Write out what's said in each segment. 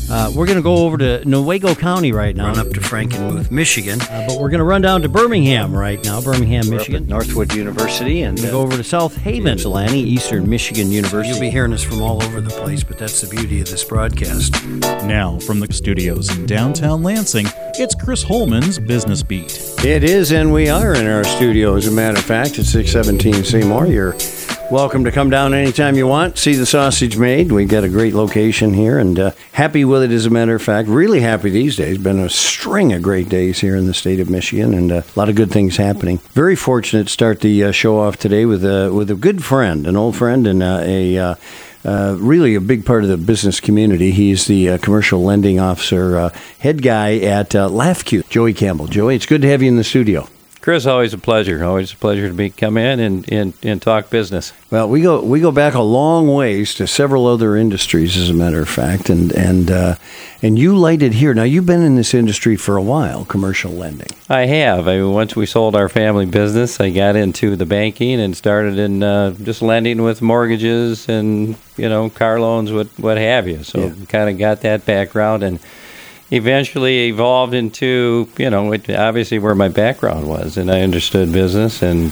We're going to go over to Newaygo County right now. Run up to Frankenmuth, Michigan. But we're going to run down to Birmingham right now, Birmingham, We're Michigan. up at Northwood University and We're going to go over to South Haven, Ypsilanti, Eastern Michigan University. You'll be hearing us from all over the place, but that's the beauty of this broadcast. Now, from the studios in downtown Lansing, it's Chris Holman's Business Beat. It is, and we are in our studio, as a matter of fact, at 617 Seymour. You're welcome to come down anytime you want, see the sausage made. We've got a great location here, and happy with it, as a matter of fact. Really happy these days. Been a string of great days here in the state of Michigan, and a lot of good things happening. Very fortunate to start the show off today with a good friend, an old friend, and really a big part of the business community. He's the commercial lending officer, head guy at LaughCube, Joey Campbell. Joey, it's good to have you in the studio. Chris, always a pleasure. Always a pleasure to come in and talk business. Well, we go back a long ways to several other industries, as a matter of fact, and you lighted here. Now, you've been in this industry for a while, commercial lending. I have. Once we sold our family business, I got into the banking and started in just lending with mortgages and car loans, what have you. So kind of got that background and eventually evolved into, obviously where my background was, and I understood business, and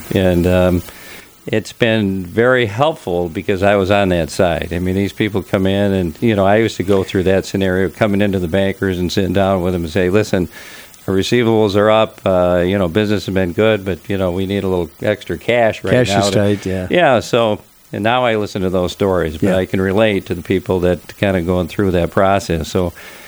it's been very helpful because I was on that side. I mean, these people come in, and, I used to go through that scenario, coming into the bankers and sitting down with them and say, listen, our receivables are up, business has been good, but, we need a little extra cash right now. Cash is tight, yeah. Yeah, so, and now I listen to those stories, but I can relate to the people that kind of going through that process, so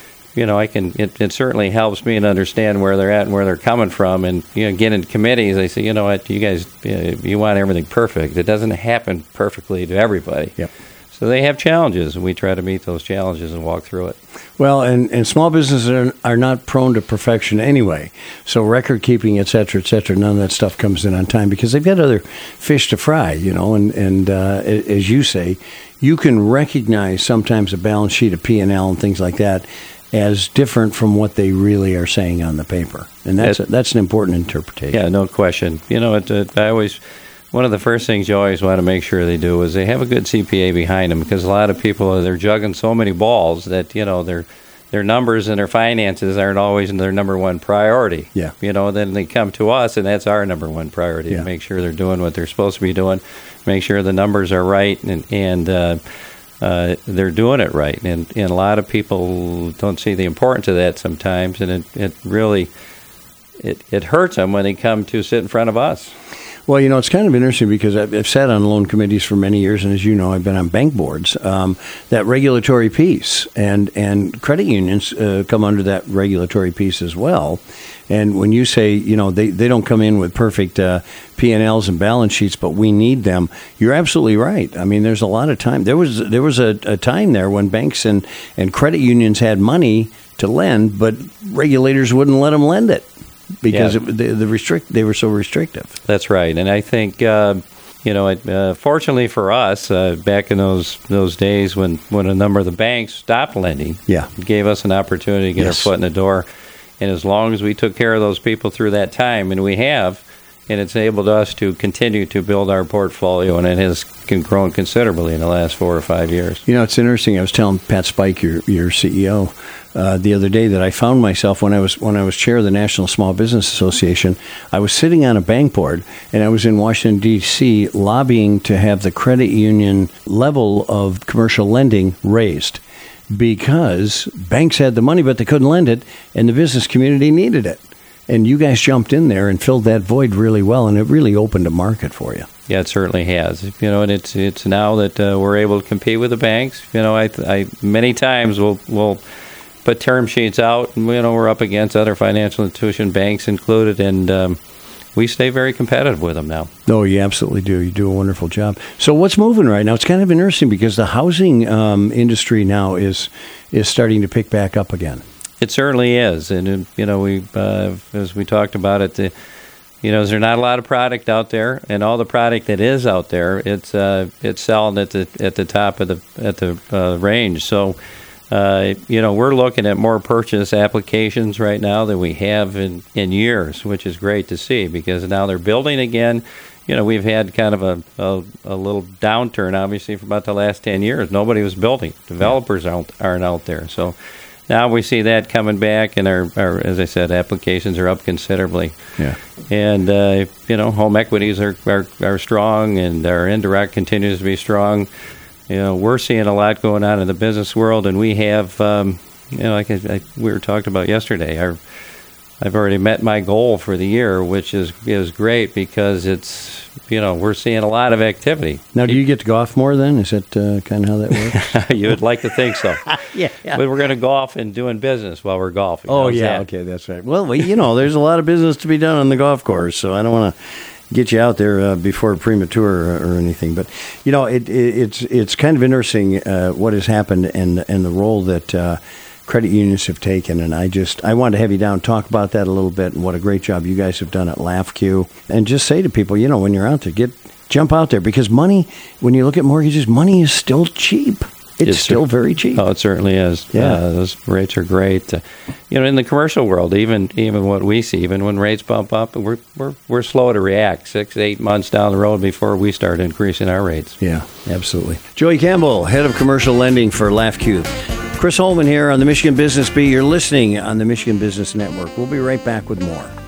it certainly helps me to understand where they're at and where they're coming from. And, get in committees, they say, you know what, you guys, you want everything perfect. It doesn't happen perfectly to everybody. Yep. So they have challenges, and we try to meet those challenges and walk through it. Well, and small businesses are not prone to perfection anyway. So record keeping, et cetera, none of that stuff comes in on time because they've got other fish to fry, and as you say, you can recognize sometimes a balance sheet, a P&L and things like that as different from what they really are saying on the paper. And that's an important interpretation. Yeah, no question. One of the first things you always want to make sure they do is they have a good CPA behind them, because a lot of people, they're juggling so many balls that, their numbers and their finances aren't always their number one priority. Yeah. Then they come to us, and that's our number one priority, to make sure they're doing what they're supposed to be doing, make sure the numbers are right, and they're doing it right, and a lot of people don't see the importance of that sometimes, and it really hurts them when they come to sit in front of us. Well, it's kind of interesting because I've sat on loan committees for many years, and as you know, I've been on bank boards. That regulatory piece and credit unions come under that regulatory piece as well. And when you say, they don't come in with perfect P&Ls and balance sheets, but we need them, you're absolutely right. I mean, there's a lot of time. There was a time there when banks and credit unions had money to lend, but regulators wouldn't let them lend it because they were so restrictive. That's right. And I think, fortunately for us, back in those days when a number of the banks stopped lending, it gave us an opportunity to get our foot in the door. And as long as we took care of those people through that time, and we have, and it's enabled us to continue to build our portfolio, and it has grown considerably in the last 4 or 5 years. It's interesting. I was telling Pat Spike, your CEO, the other day that I found myself when I was chair of the National Small Business Association. I was sitting on a bank board, and I was in Washington, D.C., lobbying to have the credit union level of commercial lending raised, because banks had the money, but they couldn't lend it, and the business community needed it. And you guys jumped in there and filled that void really well, and it really opened a market for you. Yeah, it certainly has. And it's now that we're able to compete with the banks. I many times we'll put term sheets out, and we're up against other financial institution, banks included, and we stay very competitive with them now. No, you absolutely do. You do a wonderful job. So what's moving right now? It's kind of interesting because the housing industry now is starting to pick back up again. It certainly is. And, we as we talked about it, there's not a lot of product out there, and all the product that is out there, it's selling at the top of the range. So, we're looking at more purchase applications right now than we have in years, which is great to see, because now they're building again. We've had kind of a little downturn, obviously, for about the last 10 years. Nobody was building. Developers aren't out there. So now we see that coming back, and our as I said, applications are up considerably. Yeah. And home equities are strong, and our indirect continues to be strong. We're seeing a lot going on in the business world, and we have, like we were talking about yesterday, I've already met my goal for the year, which is great because it's, we're seeing a lot of activity. Now, do you get to golf more then? Is that kind of how that works? You would like to think so. Yeah. But we're going to golf and doing business while we're golfing. Oh, How's yeah. that? Okay, that's right. Well, there's a lot of business to be done on the golf course, so I don't want to get you out there before premature or anything. But, it's kind of interesting what has happened and the role that credit unions have taken, and I wanted to have you down, talk about that a little bit, and what a great job you guys have done at LAFQ, and just say to people, when you're out there, jump out there, because money, when you look at mortgages, money is still cheap. It's still very cheap. Oh, it certainly is. Yeah. Those rates are great. In the commercial world, even what we see, even when rates bump up, we're slow to react 6 to 8 months down the road before we start increasing our rates. Yeah, absolutely. Joey Campbell, head of commercial lending for LAFQ. Chris Holman here on the Michigan Business Beat. You're listening on the Michigan Business Network. We'll be right back with more.